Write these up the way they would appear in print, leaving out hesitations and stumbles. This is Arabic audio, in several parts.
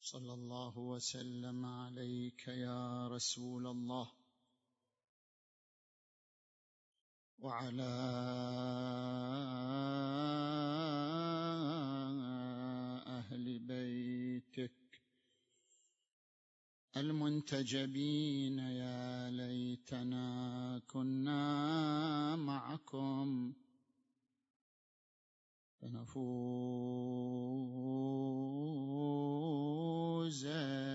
صلى الله وسلم عليك يا رسول الله وعلى أهل بيتك المنتجبين. يا ليتنا كنا معكم فنفوز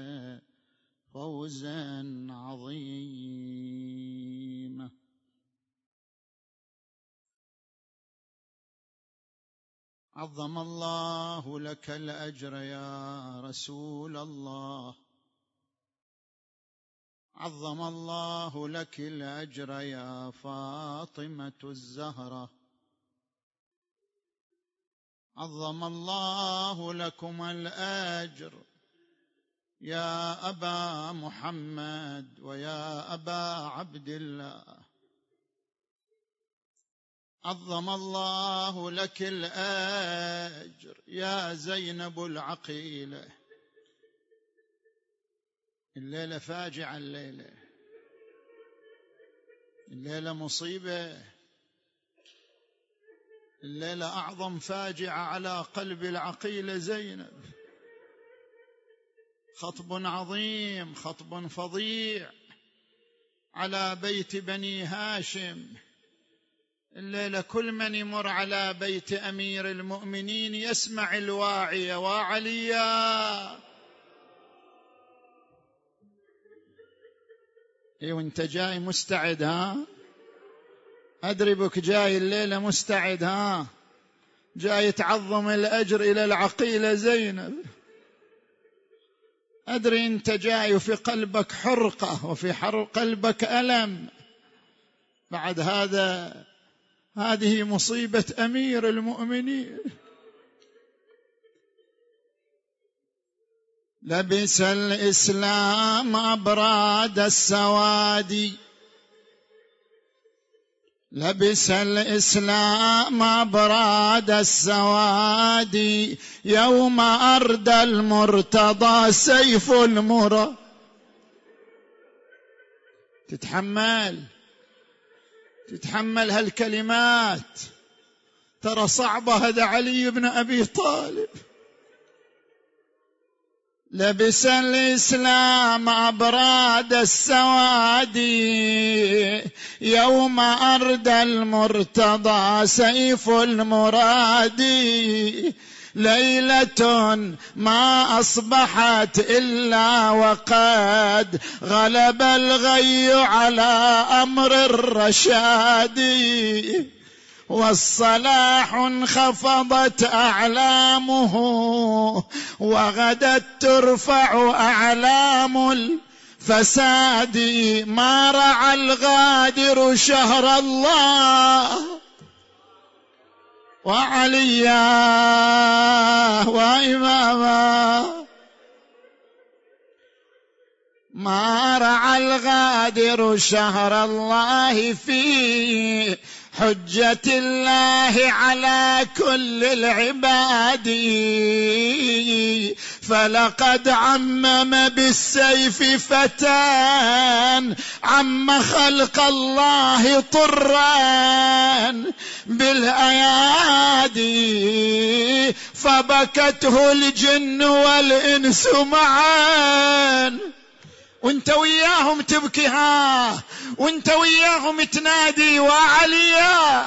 فوزا عظيما. عظم الله لك الأجر يا رسول الله، عظم الله لك الأجر يا فاطمة الزهرة، عظم الله لكم الأجر يا أبا محمد ويا أبا عبد الله، عظم الله لك الأجر يا زينب العقيلة. الليلة فاجعة، الليلة مصيبة، الليلة أعظم فاجعة على قلب العقيلة زينب. خطب عظيم، خطب فظيع على بيت بني هاشم. الليلة كل من يمر على بيت أمير المؤمنين يسمع الواعية: وعليا. وانت جاي مستعد؟ ها، أدري بك جاي الليلة مستعد؟ ها، جاي تعظم الأجر إلى العقيلة زينب. أدري أنت جاي وفي قلبك حرقة وفي قلبك ألم. بعد هذه مصيبة أمير المؤمنين. لبس الإسلام أبراد السواد، لبس الإسلام أبراد السواد، يوم أردى المرتضى سيف المرى. تتحمل هالكلمات، ترى صعبة. هذا علي بن أبي طالب. لبس الإسلام أبراد السواد، يوم أردى المرتضى سيف المراد. ليلة ما أصبحت إلا وقد غلب الغي على أمر الرشاد، والصلاح انخفضت أعلامه وغدت ترفع أعلام الفساد. ما رعى الغادر شهر الله وعليا وإماما، ما رعى الغادر شهر الله في حجة الله على كل العباد. فلقد عمم بالسيف فتان، عم خلق الله طرا بالأيادي، فبكته الجن والإنس معا. وانت وياهم تبكي، ها، وانت وياهم تنادي وعليا.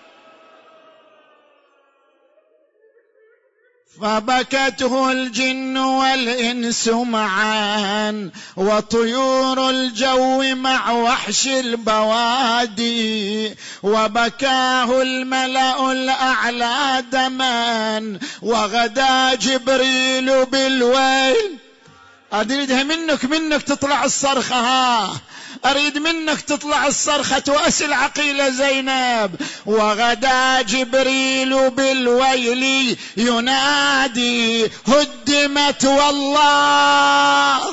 فبكته الجن والإنس معا، وطيور الجو مع وحش البوادي، وبكاه الملأ الأعلى دما، وغدا جبريل بالويل. أريدها منك تطلع الصرخة، ها، أريد منك تطلع الصرخة وأسل عقيلة زينب. وغدا جبريل بالويل ينادي: هدمت والله.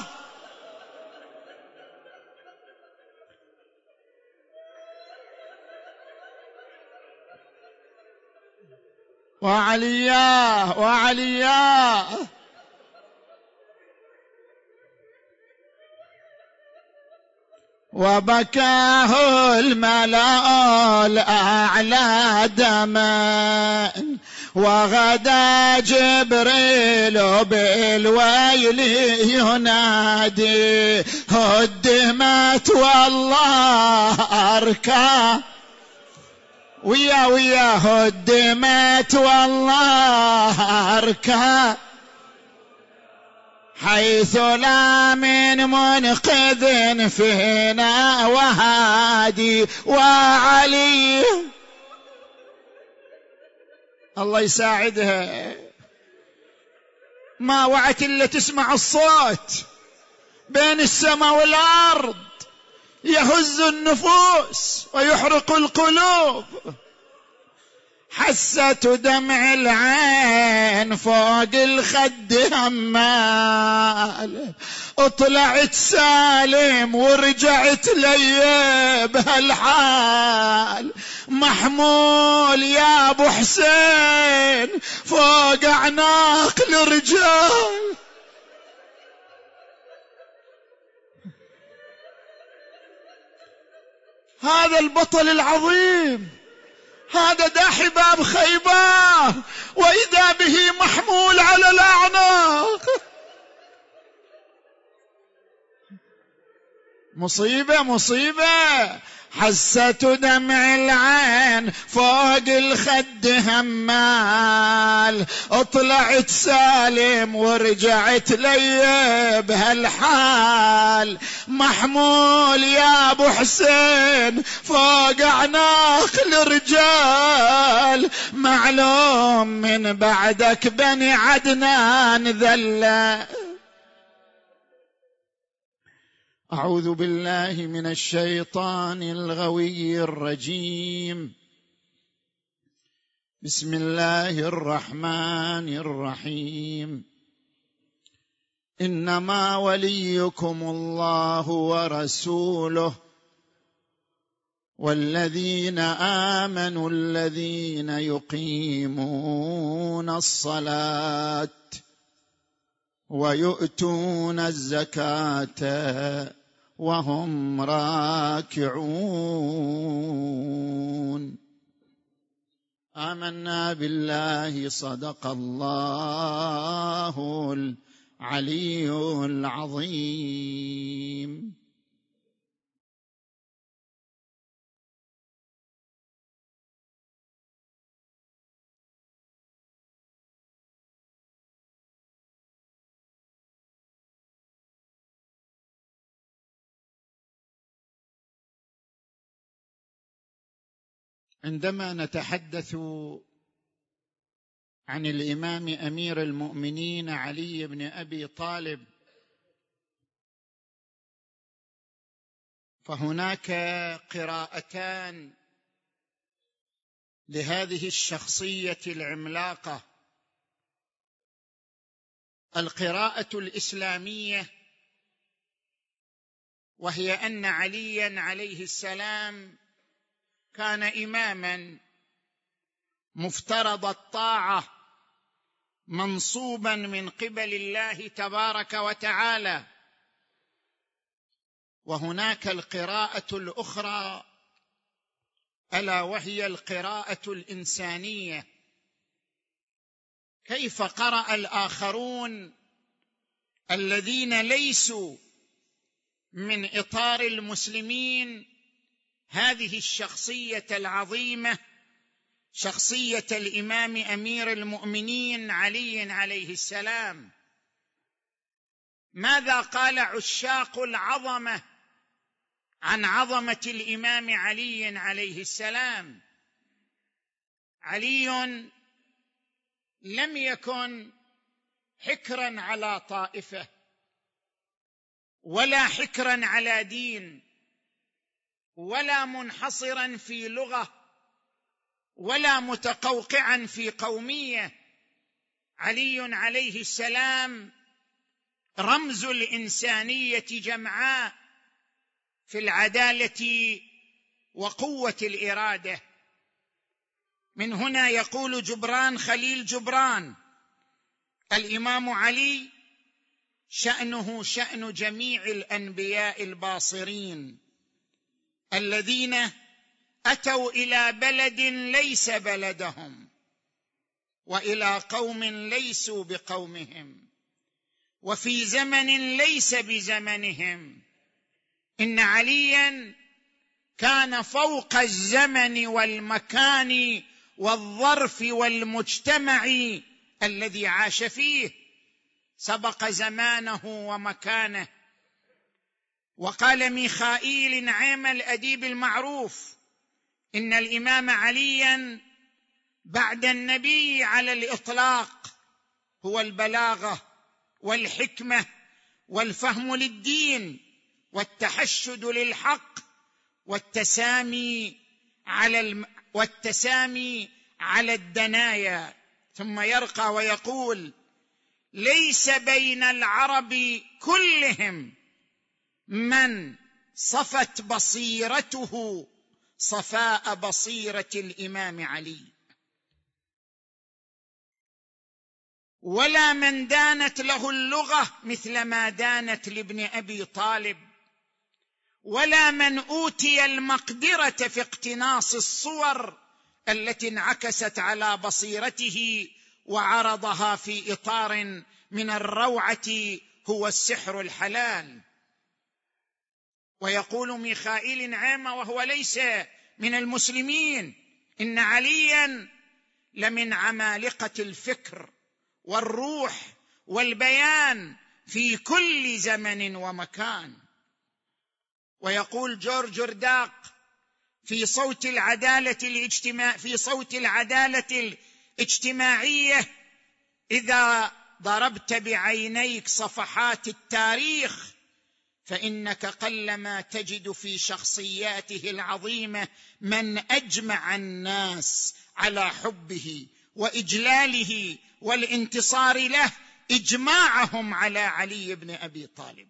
وعليا وبكاه الملأ الأعلى دما، وغدا جبريل بالويل ينادي هدمت والله أركان، ويا هدمت والله أركان، حيث لا من منقذ فينا وهادي وعلي. الله يساعدها، ما وعت إلا تسمع الصوت بين السماء والأرض يهز النفوس ويحرق القلوب. حسة دمع العين فوق الخد همال، اطلعت سالم ورجعت لي بهالحال، محمول يا ابو حسين فوق اعناق الرجال. هذا البطل العظيم، هذا داحي باب خيبر وإذا به محمول على الأعناق. مصيبة. حسة دمع العين فوق الخد همال، اطلعت سالم ورجعت لي بهالحال، محمول يا ابو حسين فوق اعناق الرجال، معلوم من بعدك بني عدنان ذلة. أعوذ بالله من الشيطان الغوي الرجيم. بسم الله الرحمن الرحيم. إنما وليكم الله ورسوله والذين آمنوا الذين يقيمون الصلاة ويؤتون الزكاة وهم راكعون. آمنا بالله، صدق الله العلي العظيم. عندما نتحدث عن الإمام أمير المؤمنين علي بن أبي طالب، فهناك قراءتان لهذه الشخصية العملاقة. القراءة الإسلامية، وهي أن عليا عليه السلام كان إماما مفترض الطاعة منصوبا من قبل الله تبارك وتعالى. وهناك القراءة الأخرى ألا وهي القراءة الإنسانية، كيف قرأ الآخرون الذين ليسوا من إطار المسلمين هذه الشخصية العظيمة، شخصية الإمام أمير المؤمنين علي عليه السلام. ماذا قال عشاق العظمة عن عظمة الإمام علي عليه السلام؟ علي لم يكن حكرا على طائفة ولا حكرا على دين ولا منحصرا في لغة ولا متقوقعا في قومية. علي عليه السلام رمز الإنسانية جمعاء في العدالة وقوة الإرادة. من هنا يقول جبران خليل جبران: الإمام علي شأنه شأن جميع الأنبياء الباصرين، الذين أتوا إلى بلد ليس بلدهم، وإلى قوم ليسوا بقومهم، وفي زمن ليس بزمنهم. إن عليا كان فوق الزمن والمكان والظرف والمجتمع الذي عاش فيه، سبق زمانه ومكانه. وقال ميخائيل نعيم الأديب المعروف: إن الإمام عليا بعد النبي على الإطلاق هو البلاغة والحكمة والفهم للدين والتحشد للحق والتسامي على الدنايا. ثم يرقى ويقول: ليس بين العرب كلهم من صفت بصيرته صفاء بصيرة الإمام علي، ولا من دانت له اللغة مثل ما دانت لابن أبي طالب، ولا من أوتي المقدرة في اقتناص الصور التي انعكست على بصيرته وعرضها في إطار من الروعة هو السحر الحلال. ويقول ميخائيل نعيم وهو ليس من المسلمين: إن عليا لمن عمالقة الفكر والروح والبيان في كل زمن ومكان. ويقول جورج رداق في صوت العدالة الاجتماعية: إذا ضربت بعينيك صفحات التاريخ فإنك قلما تجد في شخصياته العظيمة من أجمع الناس على حبه وإجلاله والانتصار له إجماعهم على علي بن أبي طالب.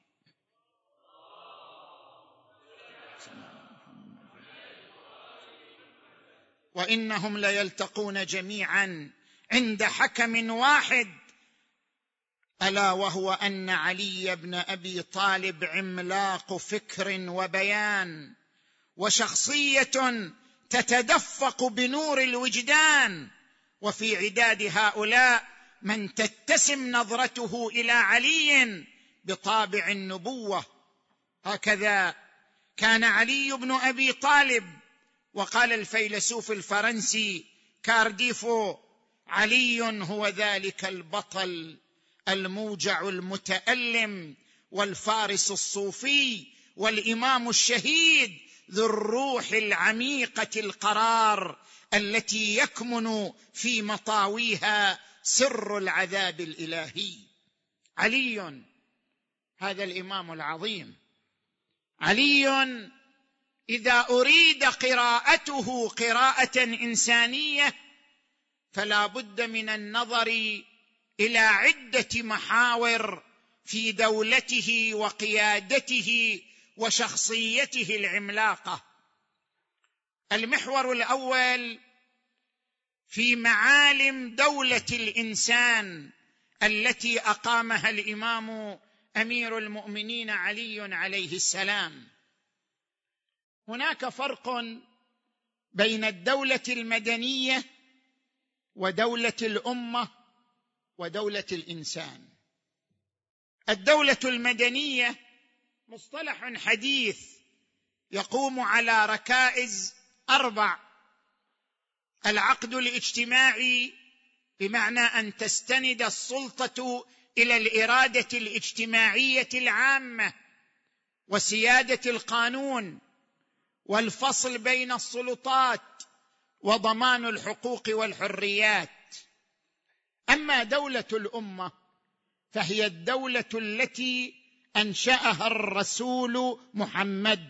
وإنهم ليلتقون جميعا عند حكم واحد، ألا وهو أن علي بن أبي طالب عملاق فكر وبيان، وشخصية تتدفق بنور الوجدان. وفي عداد هؤلاء من تتسم نظرته إلى علي بطابع النبوة. هكذا كان علي بن أبي طالب. وقال الفيلسوف الفرنسي كارديفو: علي هو ذلك البطل الموجع المتألم والفارس الصوفي والإمام الشهيد ذو الروح العميقة القرار التي يكمن في مطاويها سر العذاب الإلهي. علي هذا الإمام العظيم. علي إذا أريد قراءته قراءة إنسانية فلا بد من النظر إلى عدة محاور في دولته وقيادته وشخصيته العملاقة. المحور الأول في معالم دولة الإنسان التي أقامها الإمام أمير المؤمنين علي عليه السلام. هناك فرق بين الدولة المدنية ودولة الأمة ودولة الإنسان. الدولة المدنية مصطلح حديث يقوم على ركائز 4: العقد الاجتماعي، بمعنى أن تستند السلطة إلى الإرادة الاجتماعية العامة، وسيادة القانون، والفصل بين السلطات، وضمان الحقوق والحريات. أما دولة الأمة فهي الدولة التي أنشأها الرسول محمد،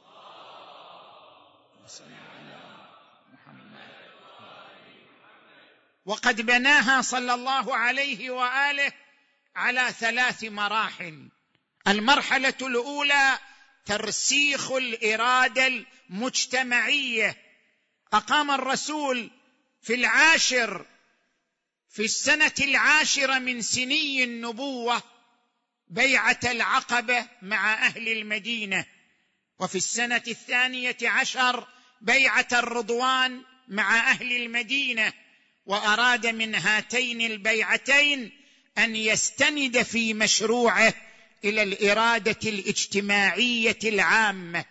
وقد بناها صلى الله عليه وآله على 3 مراحل. المرحلة الأولى ترسيخ الإرادة المجتمعية. أقام الرسول في السنة 10 من سني النبوة بيعة العقبة مع أهل المدينة، وفي السنة 12 بيعة الرضوان مع أهل المدينة، وأراد من هاتين البيعتين أن يستند في مشروعه إلى الإرادة الاجتماعية العامة.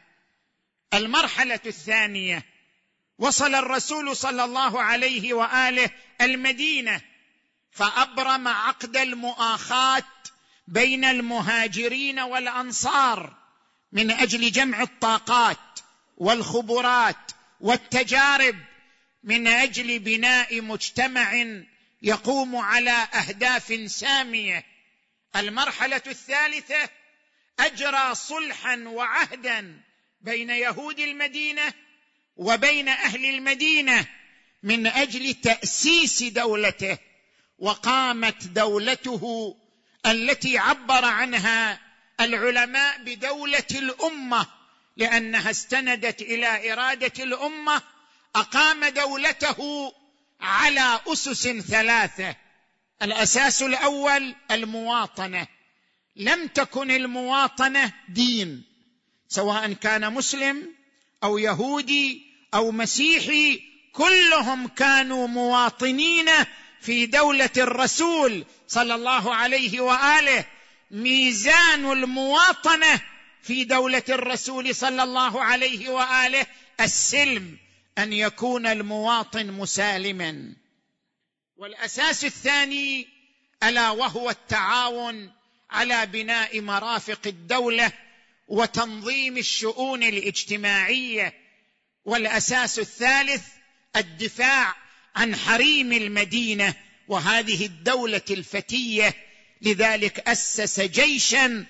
المرحلة الثانية: وصل الرسول صلى الله عليه وآله المدينة، فأبرم عقد المؤاخاة بين المهاجرين والأنصار من أجل جمع الطاقات والخبرات والتجارب، من أجل بناء مجتمع يقوم على أهداف سامية. المرحلة الثالثة: أجرى صلحا وعهدا بين يهود المدينة وبين أهل المدينة من أجل تأسيس دولته، وقامت دولته التي عبر عنها العلماء بدولة الأمة، لأنها استندت إلى إرادة الأمة. أقام دولته على أسس 3. الأساس الأول المواطنة. لم تكن المواطنة دين، سواء كان مسلم أو يهودي أو مسيحي، كلهم كانوا مواطنين في دولة الرسول صلى الله عليه وآله. ميزان المواطنة في دولة الرسول صلى الله عليه وآله السلم، أن يكون المواطن مسالما. والأساس الثاني ألا وهو التعاون على بناء مرافق الدولة وتنظيم الشؤون الاجتماعية. والأساس الثالث الدفاع عن حريم المدينة وهذه الدولة الفتية، لذلك أسس جيشا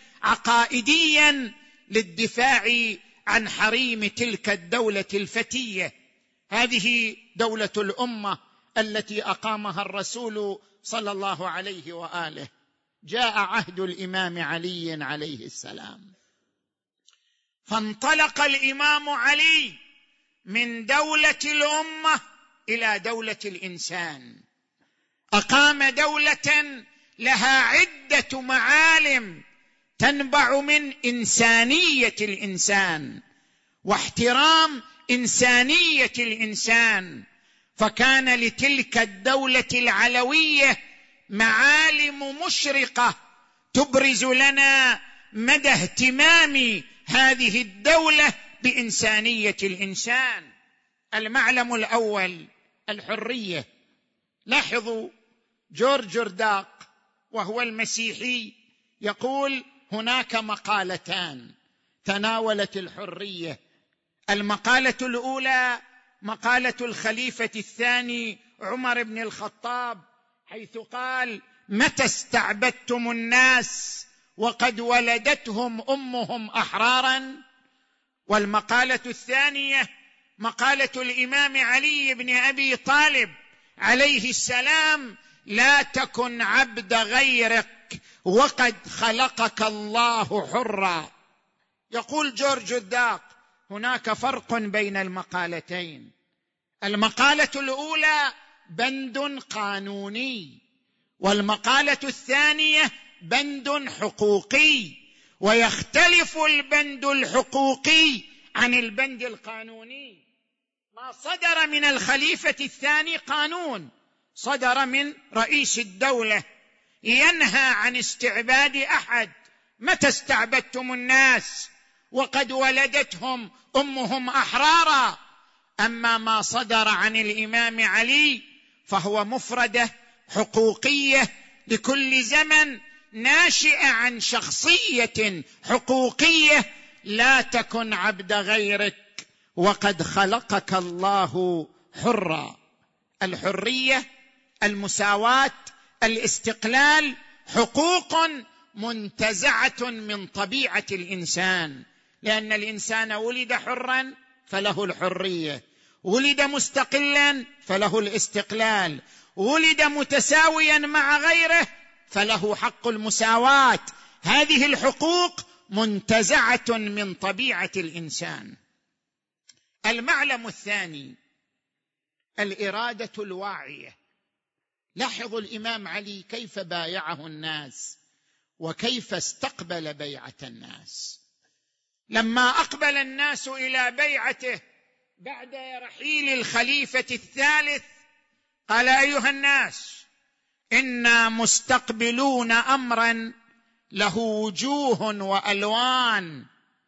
عقائديا للدفاع عن حريم تلك الدولة الفتية. هذه دولة الأمة التي أقامها الرسول صلى الله عليه وآله. جاء عهد الإمام علي عليه السلام، فانطلق الإمام علي من دولة الأمة إلى دولة الإنسان. أقام دولة لها عدة معالم تنبع من إنسانية الإنسان واحترام إنسانية الإنسان، فكان لتلك الدولة العلوية معالم مشرقة تبرز لنا مدى اهتمام هذه الدولة بإنسانية الإنسان. المعلم الأول الحرية. لاحظوا جورج داق وهو المسيحي يقول هناك مقالتان تناولت الحرية. المقالة الأولى مقالة الخليفة الثاني عمر بن الخطاب، حيث قال: متى استعبدتم الناس وقد ولدتهم أمهم أحرارا؟ والمقالة الثانية مقالة الإمام علي بن أبي طالب عليه السلام: لا تكن عبد غيرك وقد خلقك الله حرا. يقول جورج داق هناك فرق بين المقالتين. المقالة الأولى بند قانوني، والمقالة الثانية بند حقوقي، ويختلف البند الحقوقي عن البند القانوني. ما صدر من الخليفة الثاني قانون صدر من رئيس الدولة ينهى عن استعباد أحد. متى استعبدتم الناس وقد ولدتهم أمهم أحرارا؟ أما ما صدر عن الإمام علي فهو مفردة حقوقية لكل زمن، ناشئة عن شخصية حقوقية: لا تكن عبد غيرك وقد خلقك الله حرا. الحرية، المساواة، الاستقلال حقوق منتزعة من طبيعة الإنسان، لأن الإنسان ولد حرا فله الحرية، ولد مستقلا فله الاستقلال، ولد متساويا مع غيره فله حق المساواة. هذه الحقوق منتزعة من طبيعة الإنسان. المعلم الثاني الإرادة الواعية. لاحظوا الإمام علي كيف بايعه الناس وكيف استقبل بيعة الناس. لما أقبل الناس إلى بيعته بعد رحيل الخليفة الثالث قال: أيها الناس، إنا مستقبلون أمرا له وجوه وألوان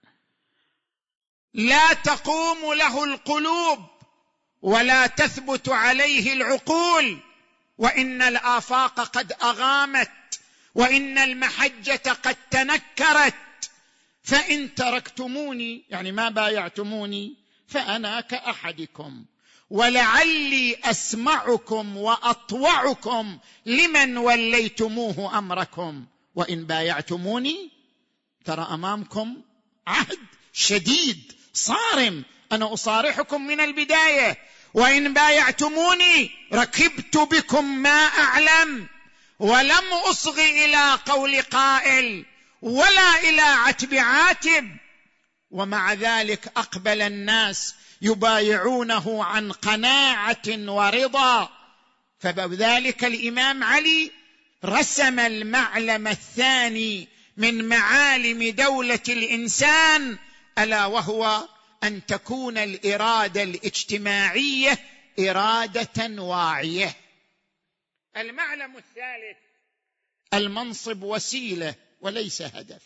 لا تقوم له القلوب ولا تثبت عليه العقول، وإن الآفاق قد أغامت، وإن المحجة قد تنكرت، فإن تركتموني، يعني ما بايعتموني، فأنا كأحدكم، ولعلي أسمعكم وأطوعكم لمن وليتموه أمركم، وإن بايعتموني، ترى أمامكم عهد شديد صارم، أنا أصارحكم من البداية، وإن بايعتموني ركبت بكم ما أعلم، ولم أصغ إلى قول قائل ولا إلى عتب عاتب. ومع ذلك أقبل الناس يبايعونه عن قناعة ورضا. فبذلك الإمام علي رسم المعلم الثاني من معالم دولة الإنسان، ألا وهو أن تكون الإرادة الاجتماعية إرادة واعية. المعلم الثالث: المنصب وسيلة وليس هدف.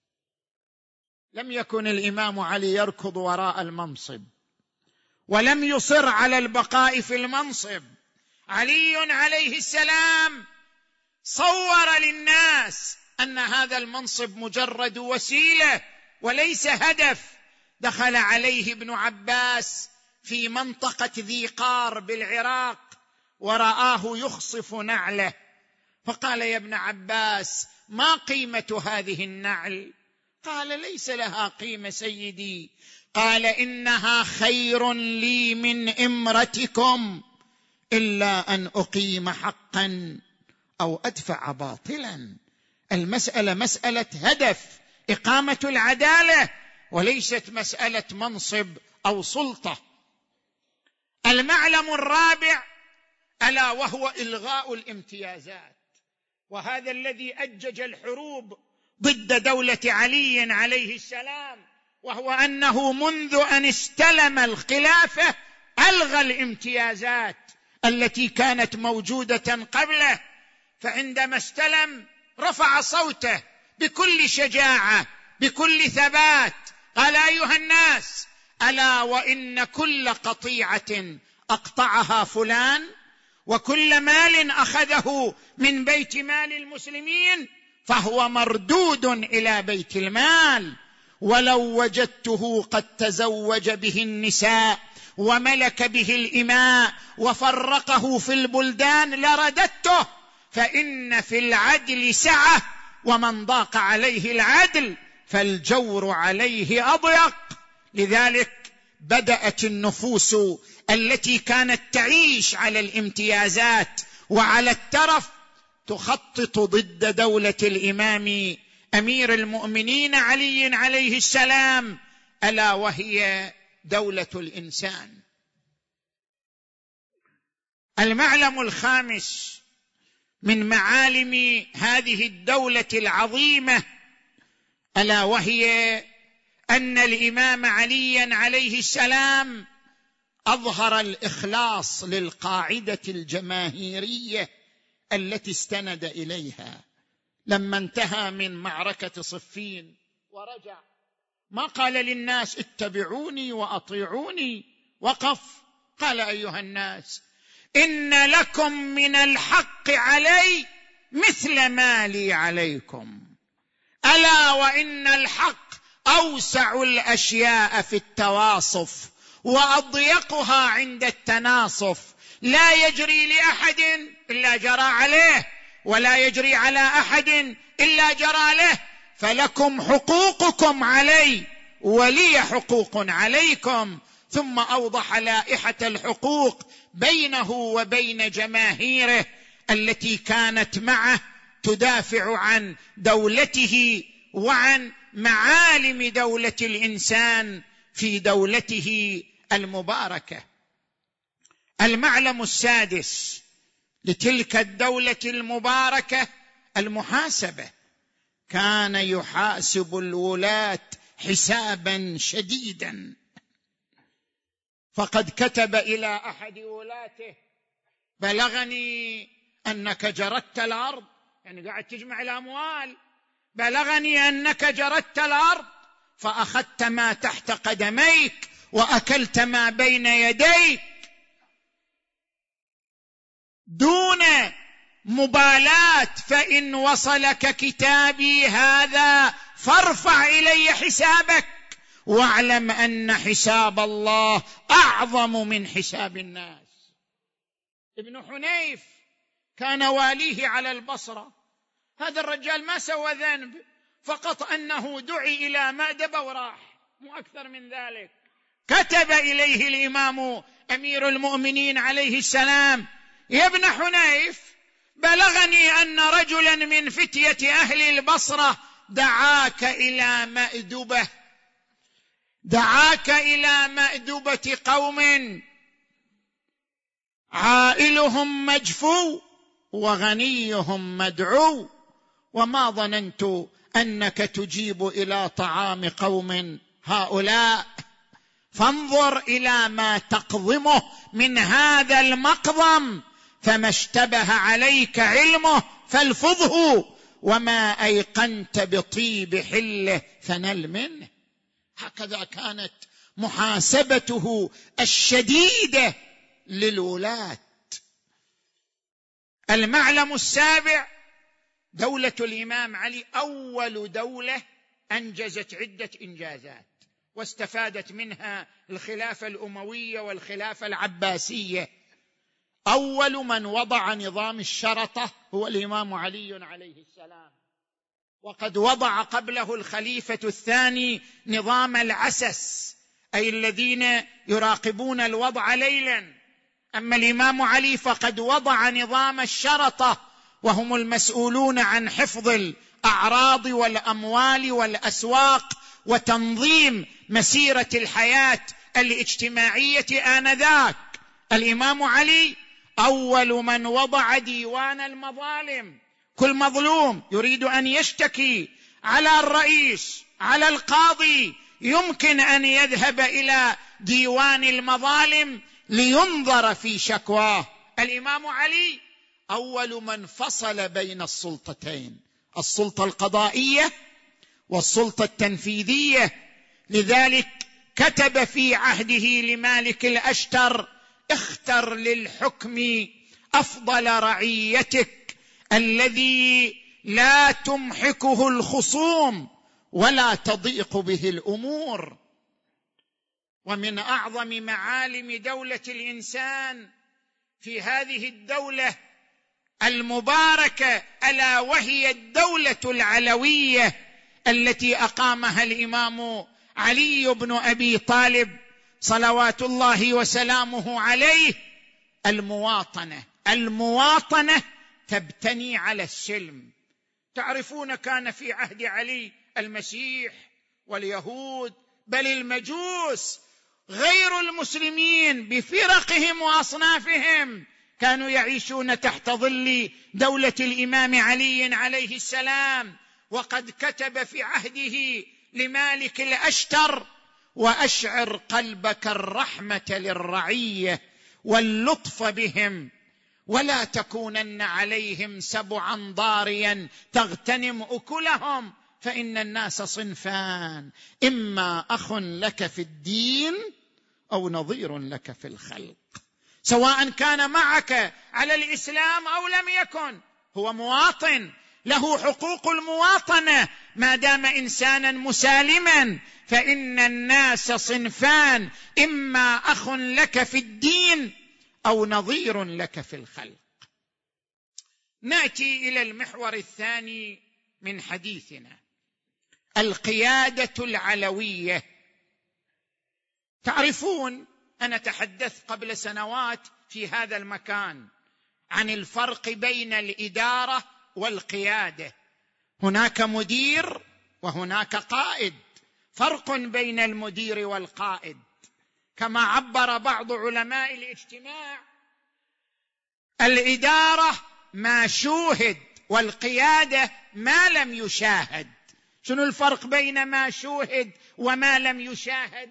لم يكن الإمام علي يركض وراء المنصب، ولم يصر على البقاء في المنصب. علي عليه السلام صور للناس أن هذا المنصب مجرد وسيلة وليس هدف. دخل عليه ابن عباس في منطقة ذي قار بالعراق ورآه يخصف نعله، فقال: يا ابن عباس، ما قيمة هذه النعل؟ قال: ليس لها قيمة سيدي. قال: إنها خير لي من إمرتكم، إلا أن أقيم حقا أو أدفع باطلا. المسألة مسألة هدف، إقامة العدالة، وليست مسألة منصب أو سلطة. المعلم الرابع ألا وهو إلغاء الامتيازات، وهذا الذي أجج الحروب ضد دولة علي عليه السلام، وهو أنه منذ أن استلم الخلافة ألغى الامتيازات التي كانت موجودة قبله. فعندما استلم رفع صوته بكل شجاعة بكل ثبات، قال: أيها الناس، ألا وإن كل قطيعة أقطعها فلان وكل مال أخذه من بيت مال المسلمين فهو مردود إلى بيت المال، ولو وجدته قد تزوج به النساء وملك به الإماء وفرقه في البلدان لرددته، فإن في العدل سعة، ومن ضاق عليه العدل فالجور عليه أضيق. لذلك بدأت النفوس التي كانت تعيش على الامتيازات وعلى الترف تخطط ضد دولة الإمام أمير المؤمنين علي عليه السلام، ألا وهي دولة الإنسان. المعلم الخامس من معالم هذه الدولة العظيمة ألا وهي أن الإمام علي عليه السلام أظهر الإخلاص للقاعدة الجماهيرية التي استند إليها. لما انتهى من معركة صفين ورجع، ما قال للناس اتبعوني وأطيعوني، وقف قال: أيها الناس، إن لكم من الحق علي مثل ما لي عليكم، ألا وإن الحق أوسع الأشياء في التواصف وأضيقها عند التناصف، لا يجري لأحد إلا جرى عليه، ولا يجري على أحد إلا جرى له، فلكم حقوقكم علي ولي حقوق عليكم. ثم أوضح لائحة الحقوق بينه وبين جماهيره التي كانت معه تدافع عن دولته وعن معالم دولة الإنسان في دولته المباركة. المعلم السادس لتلك الدولة المباركة المحاسبة. كان يحاسب الولاة حسابا شديدا. فقد كتب إلى أحد ولاته: بلغني أنك جردت الأرض، يعني قاعد تجمع الأموال، بلغني أنك جردت الأرض فأخذت ما تحت قدميك وأكلت ما بين يديك دون مبالاة، فإن وصلك كتابي هذا فارفع إلي حسابك، واعلم أن حساب الله أعظم من حساب الناس. ابن حنيف كان واليه على البصرة، هذا الرجال ما سوى ذنب، فقط أنه دعي إلى مأدبة وراح، مو أكثر من ذلك. كتب إليه الإمام أمير المؤمنين عليه السلام: يا ابن حنيف، بلغني أن رجلا من فتية أهل البصرة دعاك إلى مأدبة قوم عائلهم مجفو وغنيهم مدعو، وما ظننت أنك تجيب إلى طعام قوم هؤلاء، فانظر إلى ما تقضمه من هذا المقضم، فما اشتبه عليك علمه فالفظه، وما أيقنت بطيب حله فنل منه. هكذا كانت محاسبته الشديدة للولاة. المعلم السابع: دولة الإمام علي أول دولة أنجزت عدة إنجازات، واستفادت منها الخلافة الأموية والخلافة العباسية. أول من وضع نظام الشرطة هو الإمام علي عليه السلام، وقد وضع قبله الخليفة الثاني نظام العسس، أي الذين يراقبون الوضع ليلا. أما الإمام علي فقد وضع نظام الشرطة، وهم المسؤولون عن حفظ الأعراض والأموال والأسواق وتنظيم مسيرة الحياة الاجتماعية آنذاك. الإمام علي أول من وضع ديوان المظالم، كل مظلوم يريد أن يشتكي على الرئيس على القاضي يمكن أن يذهب إلى ديوان المظالم لينظر في شكواه. الإمام علي أول من فصل بين السلطتين، السلطة القضائية والسلطة التنفيذية. لذلك كتب في عهده لمالك الأشتر: اختر للحكم أفضل رعيتك الذي لا تمحكه الخصوم ولا تضيق به الأمور. ومن أعظم معالم دولة الإنسان في هذه الدولة المباركة ألا وهي الدولة العلوية التي أقامها الإمام علي بن أبي طالب صلوات الله وسلامه عليه: المواطنة تبتني على السلم. تعرفون كان في عهد علي المسيح واليهود بل المجوس غير المسلمين بفرقهم وأصنافهم كانوا يعيشون تحت ظل دولة الإمام علي عليه السلام. وقد كتب في عهده لمالك الأشتر: وأشعر قلبك الرحمة للرعية واللطف بهم، ولا تكونن عليهم سبعا ضاريا تغتنم أكلهم، فإن الناس صنفان: إما أخ لك في الدين أو نظير لك في الخلق. سواء كان معك على الإسلام أو لم يكن، هو مواطن له حقوق المواطنة ما دام إنسانا مسالما. فإن الناس صنفان: إما أخ لك في الدين أو نظير لك في الخلق. نأتي إلى المحور الثاني من حديثنا: القيادة العلوية. تعرفون أنا تحدثت قبل سنوات في هذا المكان عن الفرق بين الإدارة والقيادة. هناك مدير وهناك قائد، فرق بين المدير والقائد. كما عبر بعض علماء الاجتماع: الإدارة ما شوهد، والقيادة ما لم يشاهد. شنو الفرق بين ما شوهد وما لم يشاهد؟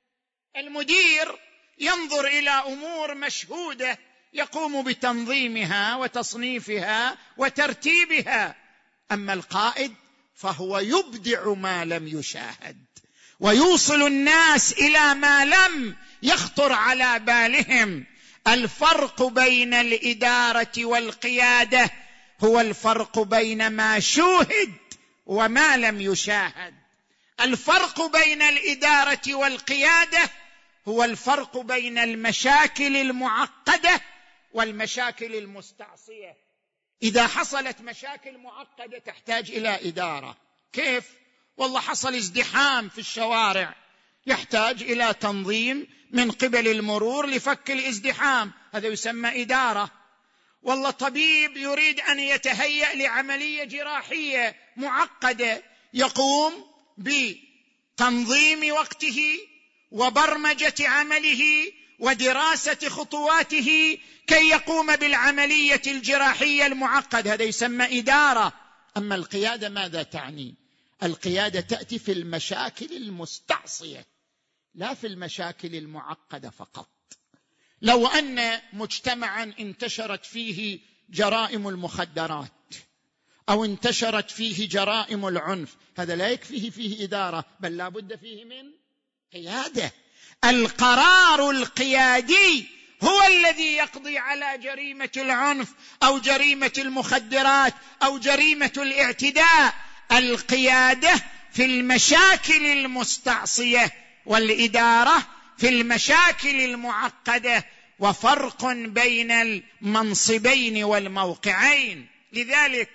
المدير ينظر إلى أمور مشهودة يقوم بتنظيمها وتصنيفها وترتيبها، أما القائد فهو يبدع ما لم يشاهد ويوصل الناس إلى ما لم يخطر على بالهم. الفرق بين الإدارة والقيادة هو الفرق بين ما شوهد وما لم يشاهد. الفرق بين الإدارة والقيادة هو الفرق بين المشاكل المعقدة والمشاكل المستعصية. إذا حصلت مشاكل معقدة تحتاج إلى إدارة. كيف؟ والله حصل ازدحام في الشوارع، يحتاج إلى تنظيم من قبل المرور لفك الازدحام، هذا يسمى إدارة. والله طبيب يريد أن يتهيأ لعملية جراحية معقدة، يقوم بتنظيم وقته وبرمجة عمله ودراسة خطواته كي يقوم بالعملية الجراحية المعقدة، هذا يسمى إدارة. أما القيادة ماذا تعني؟ القيادة تأتي في المشاكل المستعصية لا في المشاكل المعقدة فقط. لو أن مجتمعا انتشرت فيه جرائم المخدرات أو انتشرت فيه جرائم العنف، هذا لا يكفيه فيه إدارة، بل لا بد فيه من قيادة. القرار القيادي هو الذي يقضي على جريمة العنف أو جريمة المخدرات أو جريمة الاعتداء. القيادة في المشاكل المستعصية والإدارة في المشاكل المعقدة، وفرق بين المنصبين والموقعين. لذلك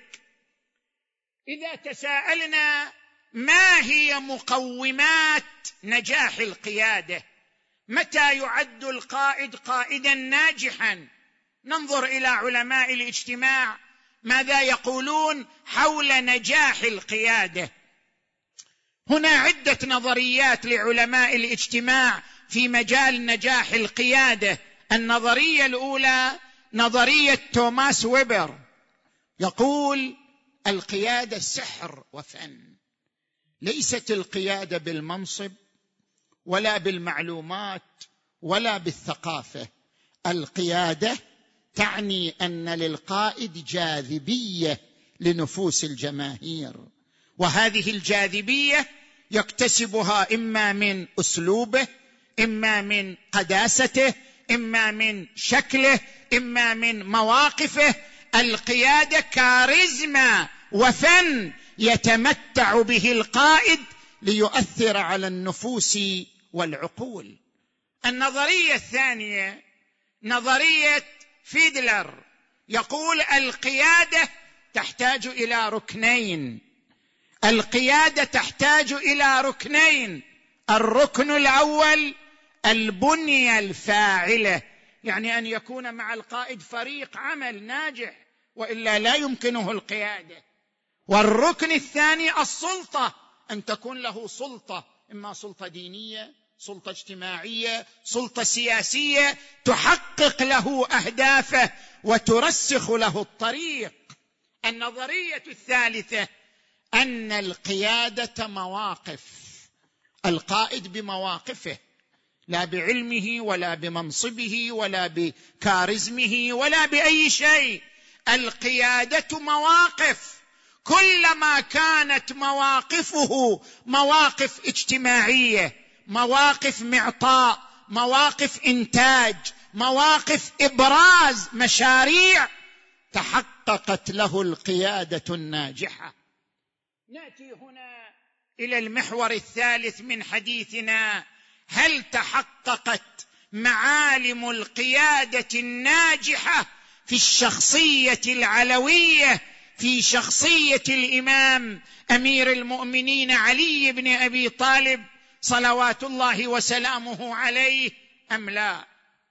إذا تساءلنا ما هي مقومات نجاح القيادة، متى يعد القائد قائدا ناجحا، ننظر إلى علماء الاجتماع ماذا يقولون حول نجاح القيادة. هنا عدة نظريات لعلماء الاجتماع في مجال نجاح القيادة. النظرية الأولى نظرية توماس ويبر، يقول القيادة سحر وفن، ليست القيادة بالمنصب ولا بالمعلومات ولا بالثقافة. القيادة تعني أن للقائد جاذبية لنفوس الجماهير، وهذه الجاذبية يكتسبها إما من أسلوبه، إما من قداسته، إما من شكله، إما من مواقفه. القيادة كاريزما وفن يتمتع به القائد ليؤثر على النفوس والعقول. النظرية الثانية نظرية فيدلر، يقول القيادة تحتاج إلى ركنين. القيادة تحتاج إلى ركنين. الركن الأول البنية الفاعلة، يعني أن يكون مع القائد فريق عمل ناجح، وإلا لا يمكنه القيادة. والركن الثاني السلطة، أن تكون له سلطة، إما سلطة دينية، سلطة اجتماعية، سلطة سياسية، تحقق له أهدافه وترسخ له الطريق. النظرية الثالثة أن القيادة مواقف، القائد بمواقفه، لا بعلمه ولا بمنصبه ولا بكاريزمه ولا بأي شيء. القيادة مواقف، كلما كانت مواقفه مواقف اجتماعية، مواقف معطاء، مواقف إنتاج، مواقف إبراز مشاريع، تحققت له القيادة الناجحة. نأتي هنا إلى المحور الثالث من حديثنا: هل تحققت معالم القيادة الناجحة في الشخصية العلوية، في شخصية الإمام أمير المؤمنين علي بن أبي طالب صلوات الله وسلامه عليه أم لا؟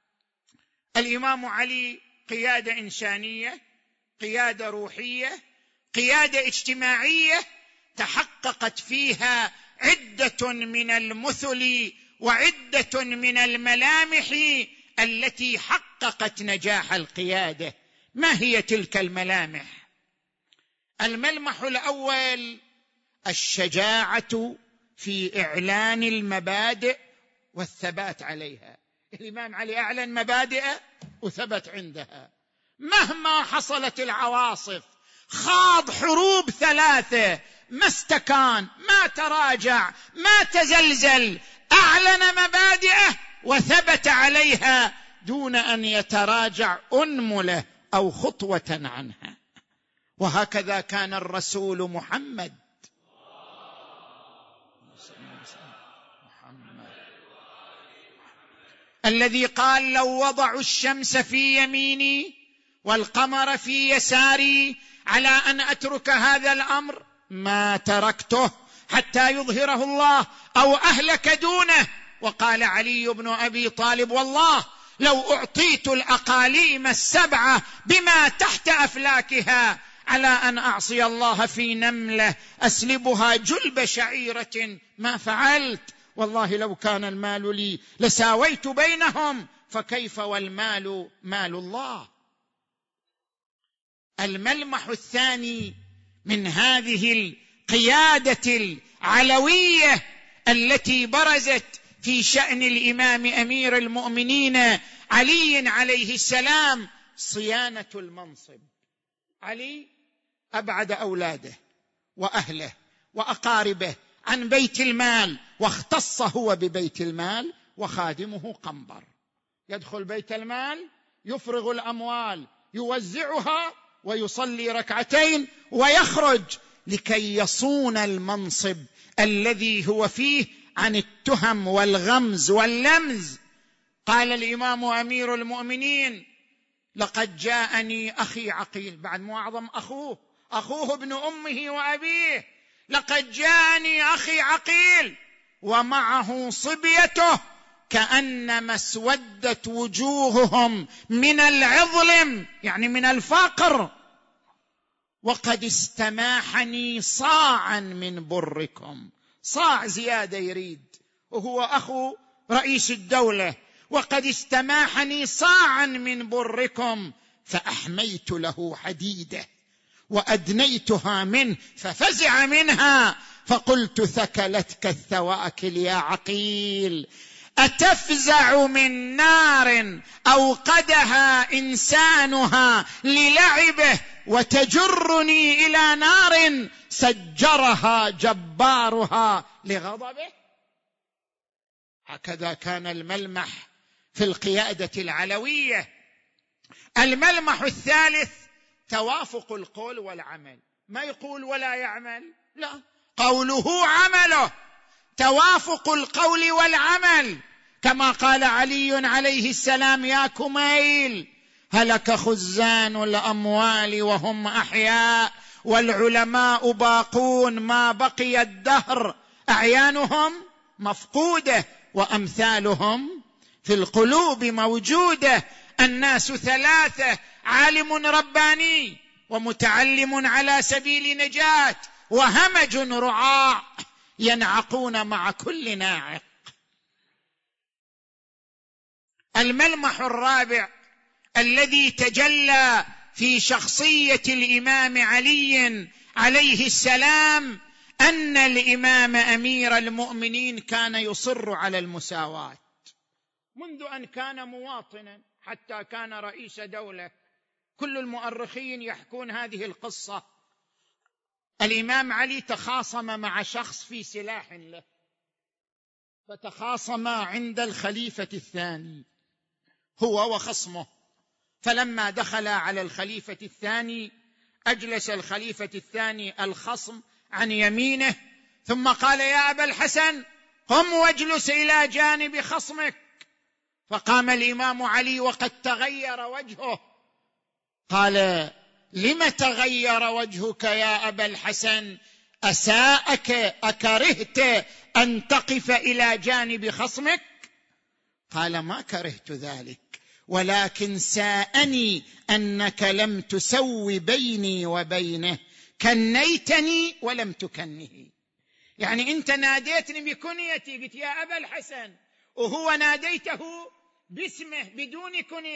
الإمام علي قيادة إنسانية، قيادة روحية، قيادة اجتماعية، تحققت فيها عدة من المثل وعدة من الملامح التي حققت نجاح القيادة. ما هي تلك الملامح؟ الملمح الأول الشجاعة في إعلان المبادئ والثبات عليها. الإمام علي أعلن مبادئ وثبت عندها مهما حصلت العواصف، خاض حروب 3، ما استكان، ما تراجع، ما تزلزل، أعلن مبادئه وثبت عليها دون أن يتراجع أنملة أو خطوة عنها. وهكذا كان الرسول محمد الذي قال: لو وضعوا الشمس في يميني والقمر في يساري على أن أترك هذا الأمر ما تركته حتى يظهره الله أو أهلك دونه. وقال علي بن أبي طالب: والله لو أعطيت الأقاليم 7 بما تحت أفلاكها على أن أعصي الله في نملة أسلبها جلب شعيرة ما فعلت، والله لو كان المال لي لساويت بينهم، فكيف والمال مال الله. الملمح الثاني من هذه القيادة العلوية التي برزت في شأن الإمام أمير المؤمنين علي عليه السلام صيانة المنصب. علي أبعد أولاده وأهله وأقاربه عن بيت المال، واختص هو ببيت المال، وخادمه قنبر يدخل بيت المال يفرغ الأموال يوزعها ويصلي 2 ركعتين ويخرج لكي يصون المنصب الذي هو فيه عن التهم والغمز واللمز. قال الإمام أمير المؤمنين: لقد جاءني أخي عقيل، بعد مو أعظم أخوه ابن أمه وأبيه، لقد جاءني أخي عقيل ومعه صبيته كأنما اسودت وجوههم من العظلم، يعني من الفقر، وقد استماحني صاعا من بركم. صاع زيادة يريد، وهو أخو رئيس الدولة. وقد استماحني صاعا من بركم، فأحميت له حديده وأدنيتها منه ففزع منها، فقلت: ثكلتك الثواكل يا عقيل، أتفزع من نار أوقدها إنسانها للعبه وتجرني إلى نار سجرها جبارها لغضبه. هكذا كان الملمح في القيادة العلوية. الملمح الثالث توافق القول والعمل، ما يقول ولا يعمل، لا، قوله عمله، توافق القول والعمل، كما قال علي عليه السلام: يا كميل، هلك خزان الأموال وهم أحياء، والعلماء باقون ما بقي الدهر، أعيانهم مفقودة وأمثالهم في القلوب موجودة. الناس 3: عالم رباني، ومتعلم على سبيل نجاة، وهمج رعاع ينعقون مع كل ناعق. الملمح الرابع الذي تجلى في شخصية الإمام علي عليه السلام أن الإمام أمير المؤمنين كان يصر على المساواة منذ أن كان مواطنا حتى كان رئيس دولة. كل المؤرخين يحكون هذه القصة. الإمام علي تخاصم مع شخص في سلاح له، فتخاصم عند الخليفة الثاني هو وخصمه، فلما دخل على الخليفة الثاني أجلس الخليفة الثاني الخصم عن يمينه، ثم قال: يا أبا الحسن، قم واجلس إلى جانب خصمك. فقام الإمام علي وقد تغير وجهه، قال: لم تغير وجهك يا أبا الحسن؟ أساءك؟ أكرهت أن تقف إلى جانب خصمك؟ قال: ما كرهت ذلك، ولكن ساءني أنك لم تسوي بيني وبينه، كنيتني ولم تكنه. يعني أنت ناديتني بكنيتي، قلت يا أبا الحسن، وهو ناديته باسمه بدون كنية،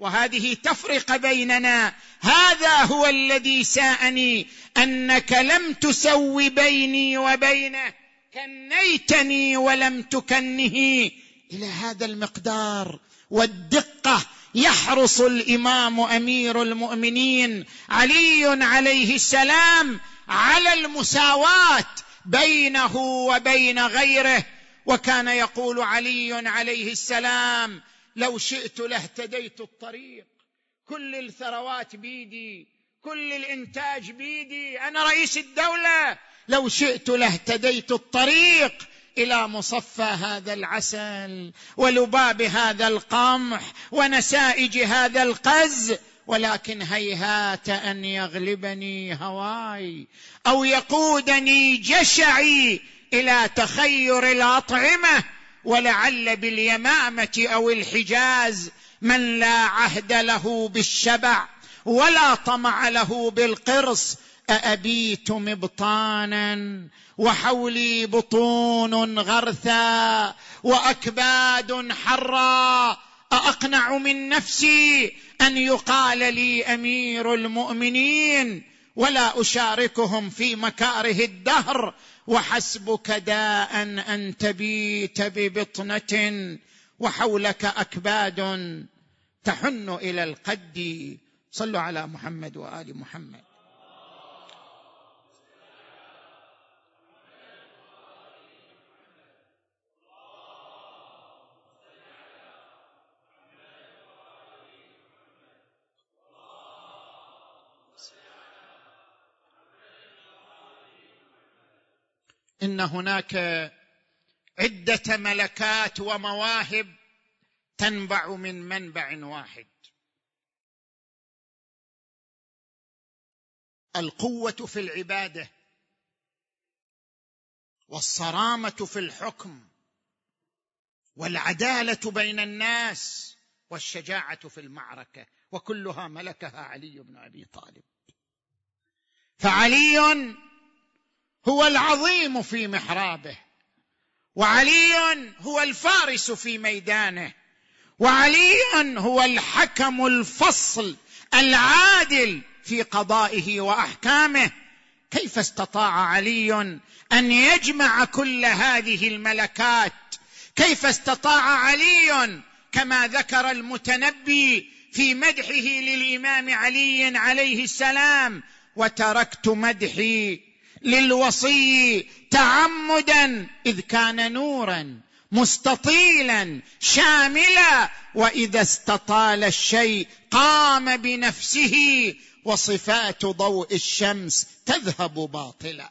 وهذه تفرق بيننا. هذا هو الذي ساءني، أنك لم تسوي بيني وبينه، كنيتني ولم تكنه. إلى هذا المقدار والدقة يحرص الإمام أمير المؤمنين علي عليه السلام على المساواة بينه وبين غيره. وكان يقول علي عليه السلام: لو شئت لاهتديت الطريق، كل الثروات بيدي، كل الإنتاج بيدي، أنا رئيس الدولة، لو شئت لاهتديت الطريق إلى مصفى هذا العسل ولباب هذا القمح ونسائج هذا القز، ولكن هيهات أن يغلبني هواي أو يقودني جشعي إلى تخير الأطعمة. ولعل باليمامة أو الحجاز من لا عهد له بالشبع ولا طمع له بالقرص. أأبيت مبطانا وحولي بطون غرثا وأكباد حرا، أأقنع من نفسي أن يقال لي أمير المؤمنين ولا أشاركهم في مكاره الدهر؟ وحسبك داء أن تبيت ببطنة وحولك أكباد تحن إلى القد. صلوا على محمد وآل محمد. إن هناك عدة ملكات ومواهب تنبع من منبع واحد. القوة في العبادة، والصرامة في الحكم، والعدالة بين الناس، والشجاعة في المعركة، وكلها ملكها علي بن أبي طالب. فعلي هو العظيم في محرابه، وعلي هو الفارس في ميدانه، وعلي هو الحكم الفصل العادل في قضائه وأحكامه. كيف استطاع علي أن يجمع كل هذه الملكات؟ كيف استطاع علي كما ذكر المتنبي في مدحه للإمام علي عليه السلام: وتركت مدحي للوصي تعمدا إذ كان نورا مستطيلا شاملا، وإذا استطال الشيء قام بنفسه، وصفات ضوء الشمس تذهب باطلا.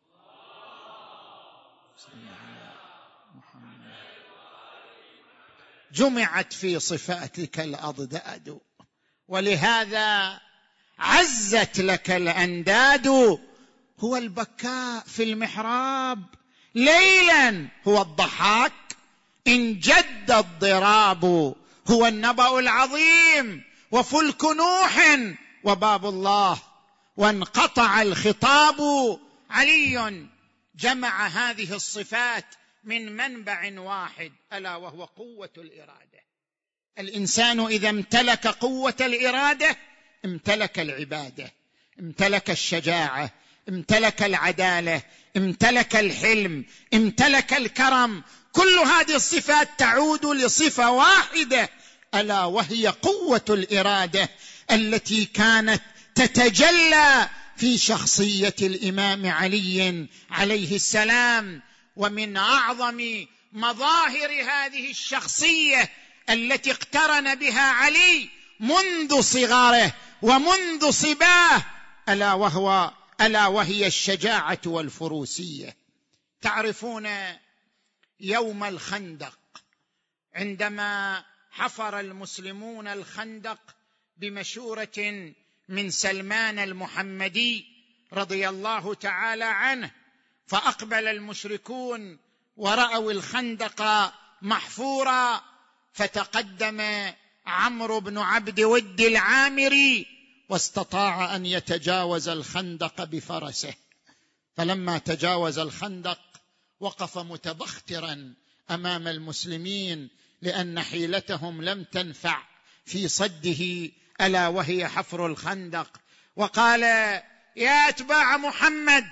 جمعت في صفاتك الأضداد، ولهذا عزت لك الأنداد. هو البكاء في المحراب ليلا، هو الضحاك إن جد الضراب، هو النبأ العظيم وفلك نوح وباب الله وانقطع الخطاب. علي جمع هذه الصفات من منبع واحد، ألا وهو قوة الإرادة. الإنسان إذا امتلك قوة الإرادة امتلك العبادة، امتلك الشجاعة، امتلك العدالة، امتلك الحلم، امتلك الكرم. كل هذه الصفات تعود لصفة واحدة، ألا وهي قوة الإرادة التي كانت تتجلى في شخصية الإمام علي عليه السلام. ومن أعظم مظاهر هذه الشخصية التي اقترن بها علي منذ صغاره ومنذ صباه ألا وهي الشجاعة والفروسية. تعرفون يوم الخندق عندما حفر المسلمون الخندق بمشورة من سلمان المحمدي رضي الله تعالى عنه، فأقبل المشركون ورأوا الخندق محفورا، فتقدم عمرو بن عبد ود العامري واستطاع أن يتجاوز الخندق بفرسه. فلما تجاوز الخندق وقف متبخترا أمام المسلمين، لأن حيلتهم لم تنفع في صده ألا وهي حفر الخندق، وقال: يا أتباع محمد،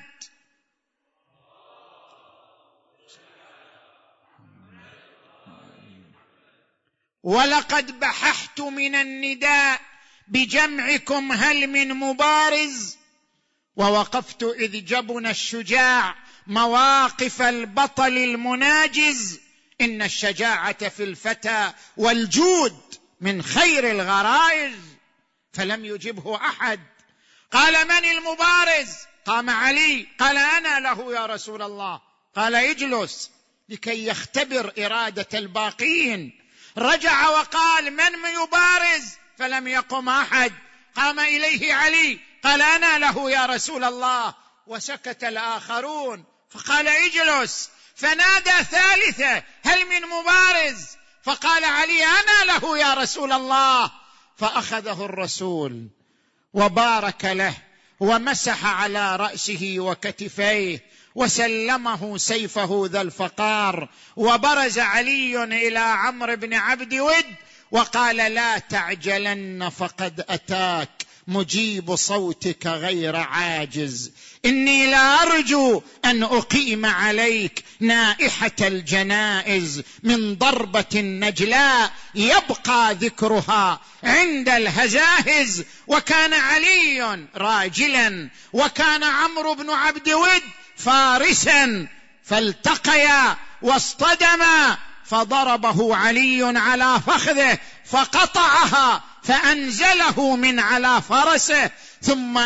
ولقد بححت من النداء بجمعكم هل من مبارز، ووقفت إذ جبن الشجاع مواقف البطل المناجز، إن الشجاعة في الفتى والجود من خير الغرائز. فلم يجبه أحد. قال: من المبارز؟ قام علي، قال: أنا له يا رسول الله. قال: اجلس، لكي يختبر إرادة الباقين. رجع وقال: من يبارز؟ فلم يقم أحد. قام إليه علي، قال: أنا له يا رسول الله. وسكت الآخرون، فقال: اجلس. فنادى ثالثة: هل من مبارز؟ فقال علي: أنا له يا رسول الله. فأخذه الرسول وبارك له ومسح على رأسه وكتفيه وسلمه سيفه ذا الفقار، وبرز علي إلى عمرو بن عبد ود وقال: لا تعجلن، فقد أتاك مجيب صوتك غير عاجز، إني لا أرجو أن أقيم عليك نائحة الجنائز من ضربة نجلاء يبقى ذكرها عند الهزاهز. وكان علي راجلا، وكان عمرو بن عبد ود فارسا، فالتقيا واصطدما، فضربه علي على فخذه فقطعها، فأنزله من على فرسه، ثم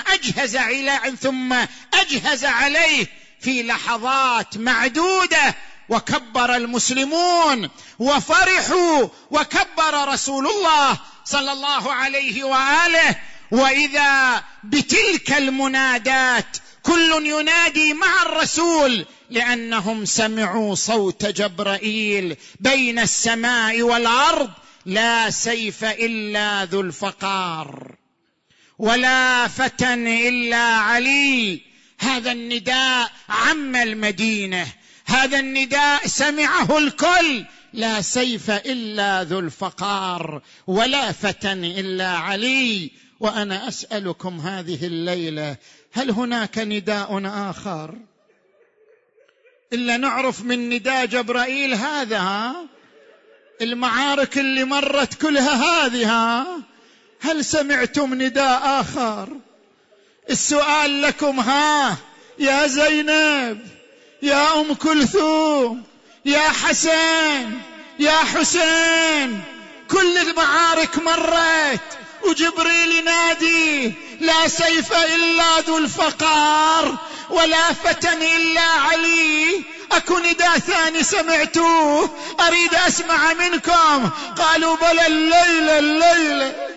أجهز عليه في لحظات معدودة، وكبر المسلمون وفرحوا، وكبر رسول الله صلى الله عليه وآله. وإذا بتلك المنادات كل ينادي مع الرسول، لأنهم سمعوا صوت جبرائيل بين السماء والأرض: لا سيف إلا ذو الفقار، ولا فتى إلا علي. هذا النداء عم المدينة، هذا النداء سمعه الكل: لا سيف إلا ذو الفقار، ولا فتى إلا علي. وأنا أسألكم هذه الليلة: هل هناك نداء آخر إلا نعرف من نداء جبرائيل هذا؟ المعارك اللي مرت كلها هذه، هل سمعتم نداء آخر؟ السؤال لكم: يا زينب، يا أم كلثوم، يا حسن، يا حسين، كل المعارك مرت وجبريل ينادي: لا سيف إلا ذو الفقار، ولا فتى إلا علي. أكو نداء ثاني سمعتوه؟ أريد أسمع منكم. قالوا: بلى، الليلة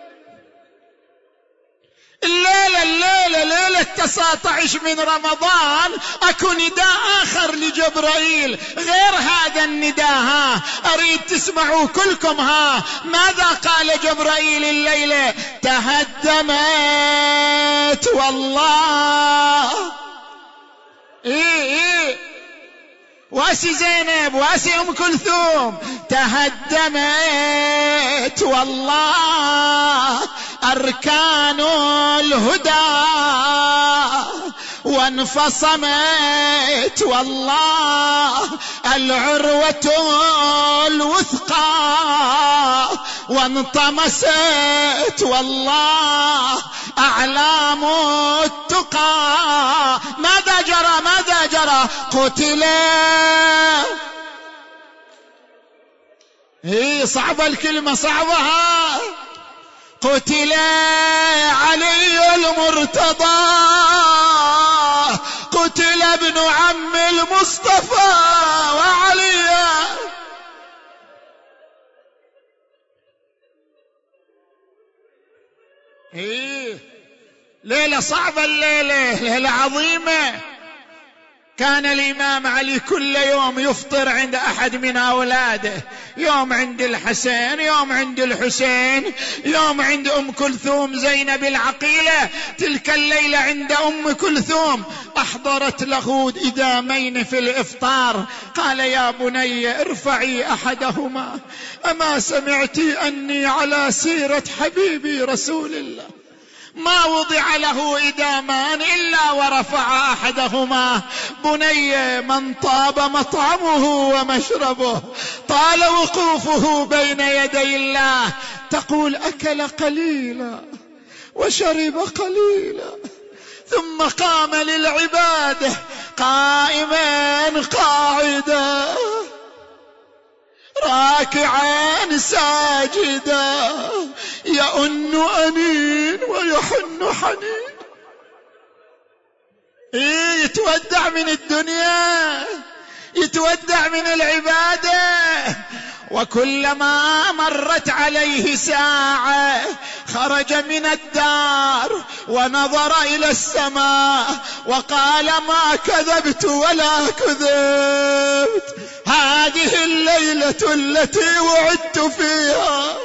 ليلة 19 من رمضان أكو نداء آخر لجبرائيل غير هذا النداء. أريد تسمعوا كلكم. ماذا قال جبرائيل الليلة؟ تهدمت والله. واسي زينب، واسي أم كلثوم، تهدمت والله أركان الهدى، وانفصمت والله العروة الوثقى، وانطمست والله أعلام التقى. ماذا جرى؟ قتلا. صعبة الكلمة، صعبها. قتل علي المرتضى، قتل ابن عم المصطفى وعلي. ليلة صعبة، الليلة ليلة عظيمة. كان الإمام علي كل يوم يفطر عند أحد من أولاده، يوم عند الحسن، يوم عند الحسين، يوم عند أم كلثوم زينب العقيلة. تلك الليلة عند أم كلثوم أحضرت له إدامين في الإفطار. قال: يا بني ارفعي أحدهما، أما سمعت أني على سيرة حبيبي رسول الله ما وضع له إدامان إلا ورفع أحدهما. بني، من طاب مطعمه ومشربه، طال وقوفه بين يدي الله. تقول: أكل قليلا وشرب قليلا، ثم قام للعبادة قائما قاعدا راكعا ساجدا، يئن أنين ويحن حنين. يتودع من الدنيا، يتودع من العبادة. وكلما مرت عليه ساعة خرج من الدار ونظر إلى السماء وقال: ما كذبت ولا كذبت، هذه الليلة التي وعدت فيها.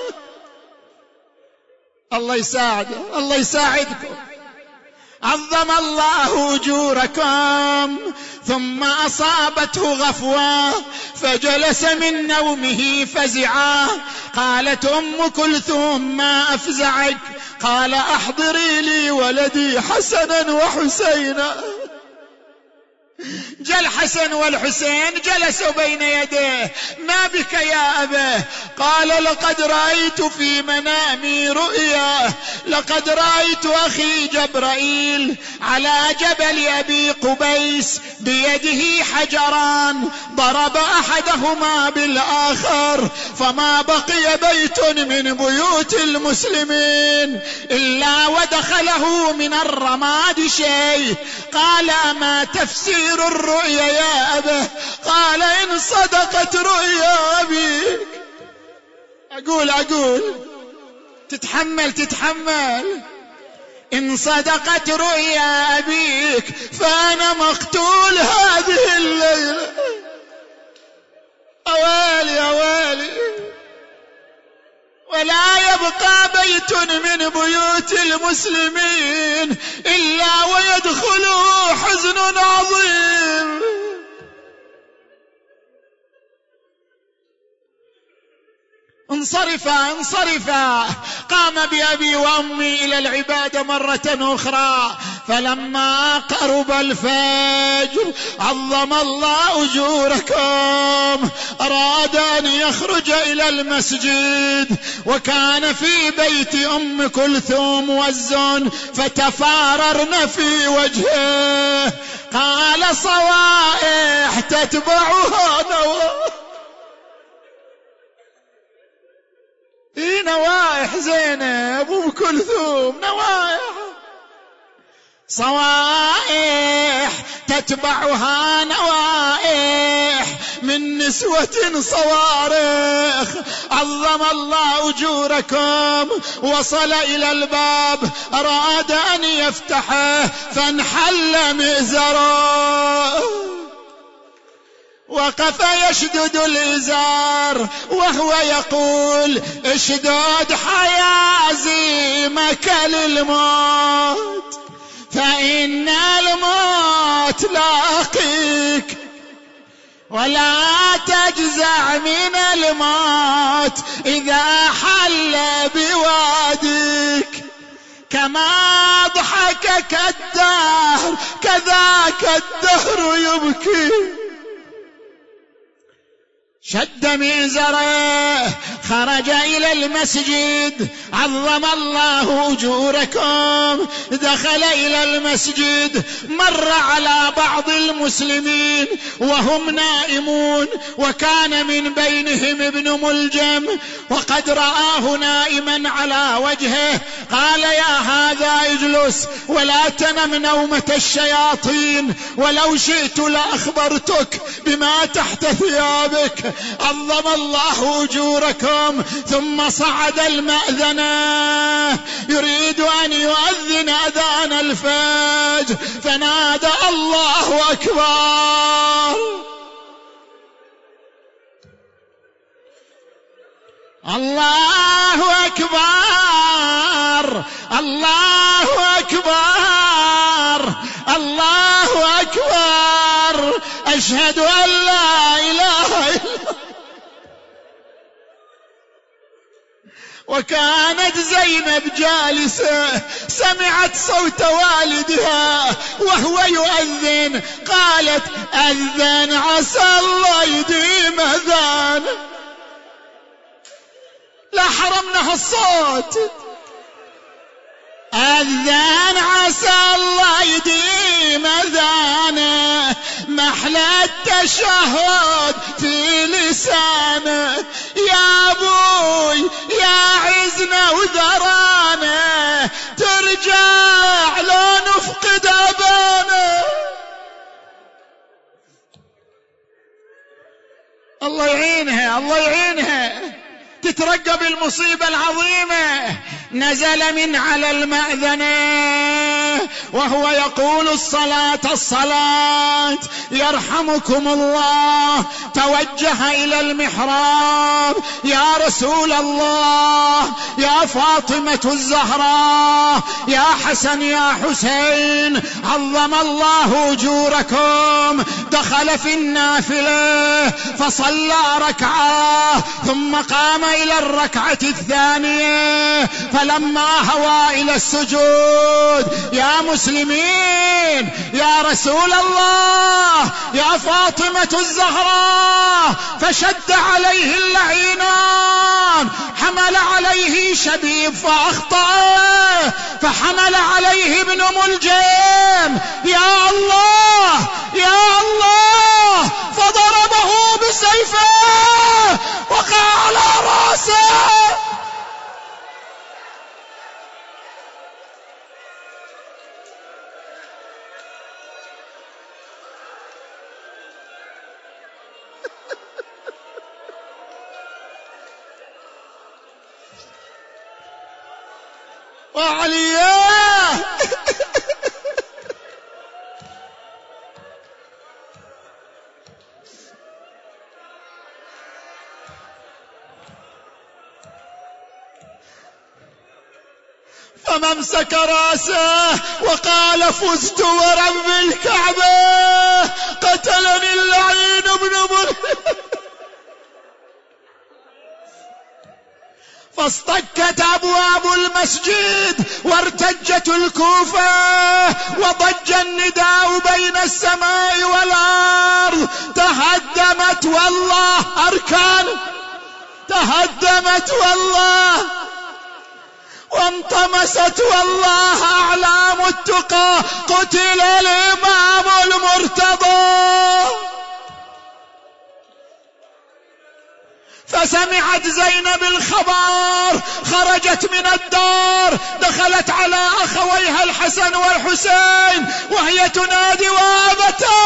الله يساعده، الله يساعدكم. عظم الله أجوركم. ثم أصابته غفوة فجلس من نومه فزعا. قالت أم كلثوم: ما أفزعك؟ قال: أحضري لي ولدي حسنا وحسينا. جاء الحسن والحسين جلسوا بين يديه. ما بك يا أباه؟ قال: لقد رأيت في منامي رؤيا، لقد رأيت أخي جبرائيل على جبل أبي قبيس بيده حجران، ضرب أحدهما بالآخر، فما بقي بيت من بيوت المسلمين إلا ودخله من الرماد شيء. قال: ما تفسير الرؤيا يا أبه؟ قال: إن صدقت رؤيا أبيك. أقول تتحمل. إن صدقت رؤيا أبيك فأنا مقتول هذه الليلة. أوالي ولا يبقى بيت من بيوت المسلمين إلا ويدخله حزن عظيم. انصرفا. قام بأبي وأمي إلى العبادة مرة أخرى. فلما قرب الفجر عظم الله أجوركم، أراد أن يخرج إلى المسجد، وكان في بيت أم كلثوم وز فتفاررن في وجهه. قال: صوائح تتبعها نوائح. نوائح زينب أم كلثوم، نوائح صوائح تتبعها نوائح من نسوة صوارخ. عظم الله أجوركم. وصل إلى الباب أراد أن يفتحه فانحل مئزره، وقف يشدد الإزار وهو يقول: اشدد حيازيمك للموت، فإن الموت لاقيك، ولا تجزع من الموت إذا حل بواديك. كما ضحكك الدهر كذاك الدهر يبكي. شد مئزره خرج إلى المسجد. عظم الله أجوركم. دخل إلى المسجد، مر على بعض المسلمين وهم نائمون، وكان من بينهم ابن ملجم، وقد رآه نائما على وجهه. قال: يا هذا اجلس ولا تنم نومة الشياطين، ولو شئت لأخبرتك بما تحت ثيابك. عظم الله أجوركم. ثم صعد المأذنة يريد أن يؤذن أذان الفجر، فنادى الله أكبر، الله أكبر، الله أكبر، الله أكبر، أشهد أن لا إله إلا الله. وكانت زينب جالسة سمعت صوت والدها وهو يؤذن، قالت أذن عسى الله يديم أذان. لا حرمنا الصوت. أذان عسى الله يديم أذانه، محلى التشهد في لسانه، يا أبوي يا عزنا وذرانه، ترجع لو نفقد أبانه. الله يعينها، الله يعينها، تترقب المصيبة العظيمة. نزل من على المأذنة وهو يقول الصلاة الصلاة، يرحمكم الله. توجه إلى المحراب، يا رسول الله، يا فاطمة الزهراء، يا حسن يا حسين، عظم الله أجوركم. دخل في النافلة فصلى ركعة، ثم قام إلى الركعة الثانية، فلما هوى إلى السجود، يا مسلمين، يا رسول الله، يا فاطمة الزهراء، فشد عليه اللعينان، حمل عليه شبيب فأخطأه، فحمل عليه ابن ملجم، يا الله يا الله، فضربه بسيفه وقع على رأسه. وعلياه فمسك راسه وقال فزت ورب الكعبة، قتلني اللعين ابن فاصطكت أبواب المسجد وارتجت الكوفة، وضج النداء بين السماء والأرض. تهدمت والله أركان، تهدمت والله، وانطمست والله أعلام التقى. قتل الإمام المرتضى. فسمعت زينب الخبر، خرجت من الدار، دخلت على أخويها الحسن والحسين وهي تنادي وابتا.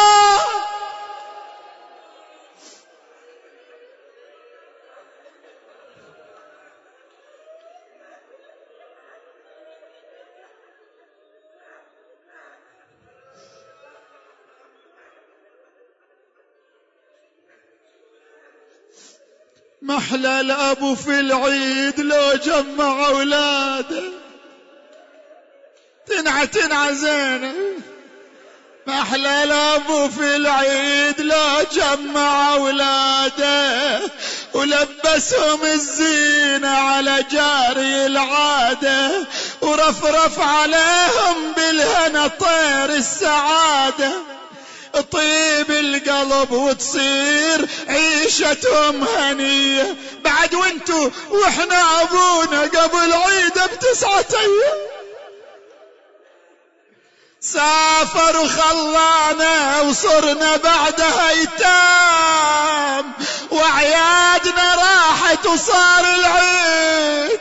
محلى الأبو في العيد لو جمع أولاده. تنعى زينة، محلى الأبو في العيد لو جمع أولاده، ولبسهم الزينة على جاري العادة، ورفرف عليهم بالهنا طير السعادة. طيب القلب وتصير عيشتهم هنية. بعد وانتو واحنا ابونا قبل عيده ب9 أيام سافر وخلانا، وصرنا بعدها ايتام، وعيادنا راحت وصار العيد.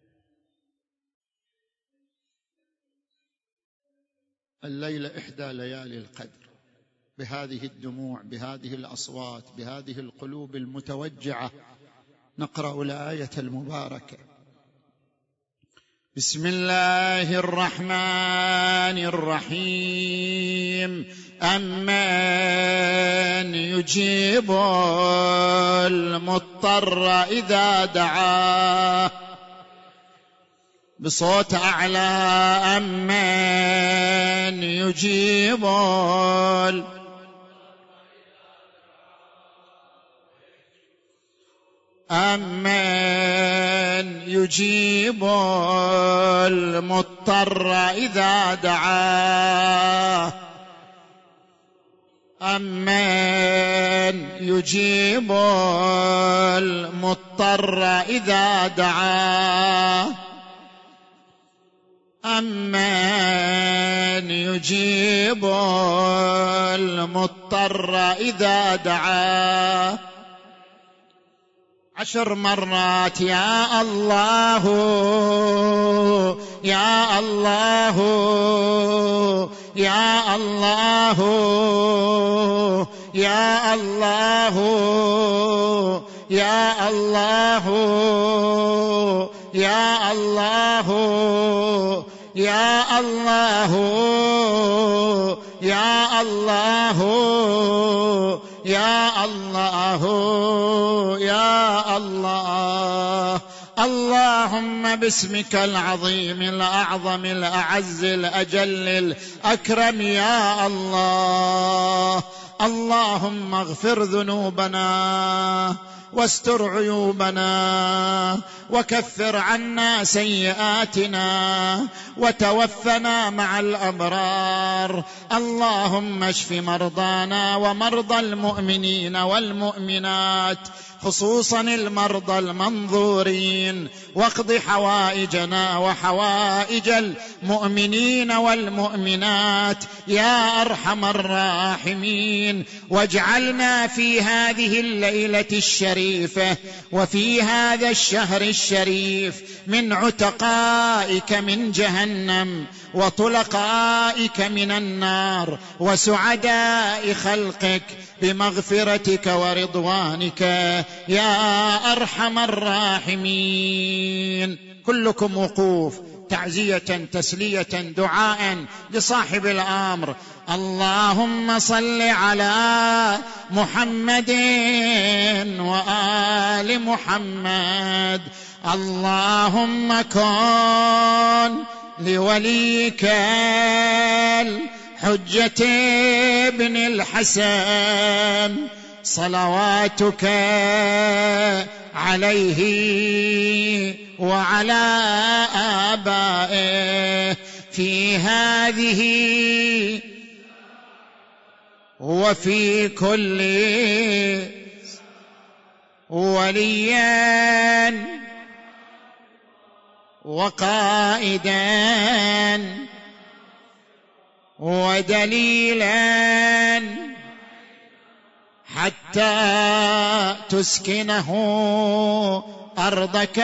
الليلة 1 ليالي القدر، بهذه الدموع، بهذه الأصوات، بهذه القلوب المتوجعة نقرأ الآية المباركة. بسم الله الرحمن الرحيم. أمن يجيب المضطر إذا دعاه، بصوت أعلى. أمن يجيب أمن يجيب المضطر إذا دعاه، أمن يجيب المضطر إذا دعاه، أمن يجيب المضطر إذا دعاه. 10 مرات. يا الله يا الله يا الله يا الله يا الله يا الله يا الله يا الله يا الله يا الله. اللهم باسمك العظيم الأعظم الأعز الأجل الأكرم يا الله. اللهم اغفر ذنوبنا واستر عيوبنا وكفر عنا سيئاتنا وتوفنا مع الأبرار. اللهم اشف مرضانا ومرضى المؤمنين والمؤمنات، خصوصا المرضى المنظورين، واقض حوائجنا وحوائج المؤمنين والمؤمنات يا أرحم الراحمين. واجعلنا في هذه الليلة الشريفة وفي هذا الشهر الشريف من عتقائك من جهنم وطلقائك من النار وسعداء خلقك بمغفرتك ورضوانك يا أرحم الراحمين. كلكم وقوف تعزية تسلية دعاء لصاحب الأمر. اللهم صل على محمد وآل محمد. اللهم كن لوليك الحجة ابن الحسن صلواتك عليه وعلى آبائه في هذه وفي كل وليا وقائدا ودليلا حتى تسكنه أرضك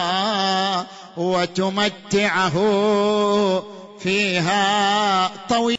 طوعا وتمتعه فيها طويلا.